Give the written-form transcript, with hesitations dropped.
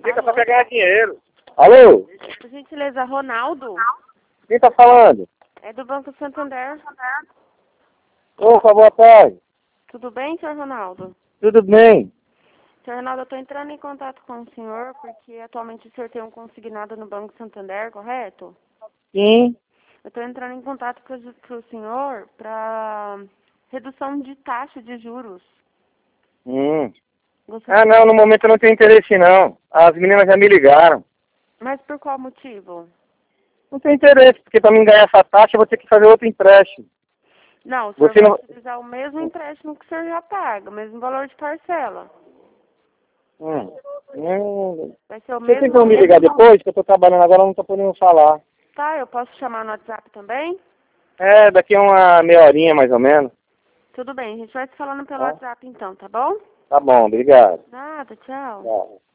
Fica só quer ganhar dinheiro. Alô? Por gentileza, Ronaldo? Quem tá falando? É do Banco Santander. Opa, boa tarde. Tudo bem, senhor Ronaldo? Tudo bem? Senhor Ronaldo, eu estou entrando em contato com o senhor porque atualmente o senhor tem um consignado no Banco Santander, correto? Sim. Eu estou entrando em contato com o senhor para redução de taxa de juros. Ah, não, no momento eu não tenho interesse não. As meninas já me ligaram. Mas por qual motivo? Não tenho interesse, porque para mim ganhar essa taxa eu vou ter que fazer outro empréstimo. Não, o senhor Você vai não... utilizar o mesmo empréstimo que o senhor já paga, o mesmo valor de parcela. Vai ser o Você mesmo... tem como me ligar depois, que eu tô trabalhando agora, não tô podendo falar. Tá, eu posso chamar no WhatsApp também? É, daqui a uma meia horinha mais ou menos. Tudo bem, a gente vai se falando pelo Tá, WhatsApp então, tá bom? tá bom, obrigado. Nada, tchau. Tchau.